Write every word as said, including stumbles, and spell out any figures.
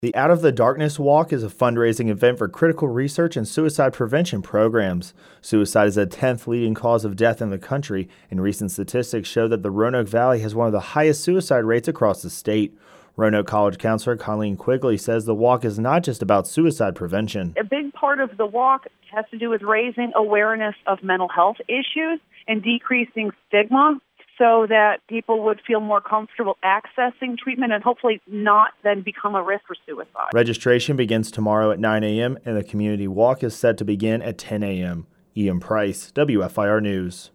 The Out of the Darkness Walk is a fundraising event for critical research and suicide prevention programs. Suicide is the tenth leading cause of death in the country, and recent statistics show that the Roanoke Valley has one of the highest suicide rates across the state. Roanoke College counselor Colleen Quigley says the walk is not just about suicide prevention. A big part of the walk has to do with raising awareness of mental health issues and decreasing stigma, so that people would feel more comfortable accessing treatment and hopefully not then become a risk for suicide. Registration begins tomorrow at nine a.m. and the community walk is set to begin at ten a.m. Ian Price, W F I R News.